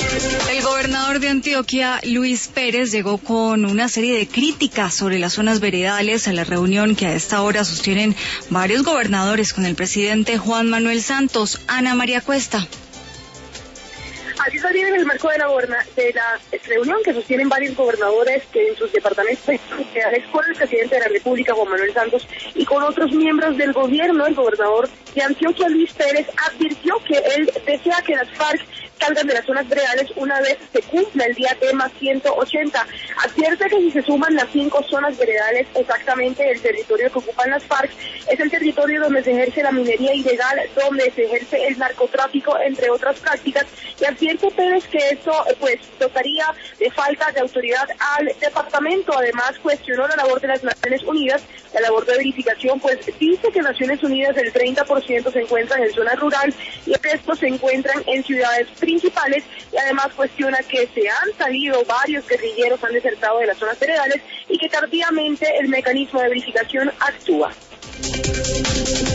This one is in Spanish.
El gobernador de Antioquia, Luis Pérez, llegó con una serie de críticas sobre las zonas veredales a la reunión que a esta hora sostienen varios gobernadores con el presidente Juan Manuel Santos. Ana María Cuesta. Así también en el marco de la reunión que sostienen varios gobernadores que en sus departamentos especiales con el presidente de la República, Juan Manuel Santos, y con otros miembros del gobierno, el gobernador de Antioquia, Luis Pérez, advirtió que él desea que las FARC salgan de las zonas veredales una vez se cumpla el día tema 180. Advierte que si se suman las 5 zonas veredales, exactamente el territorio que ocupan las FARC, es el territorio donde se ejerce la minería ilegal, donde se ejerce el narcotráfico, entre otras prácticas, y advierte Pérez que esto dotaría de falta de autoridad al departamento. Además, cuestionó la labor de las Naciones Unidas, la labor de verificación, pues dice que Naciones Unidas el 30% se encuentran en zona rural y el resto se encuentran en ciudades principales, y además cuestiona que se han salido varios guerrilleros, han desertado de las zonas veredales y que tardíamente el mecanismo de verificación actúa.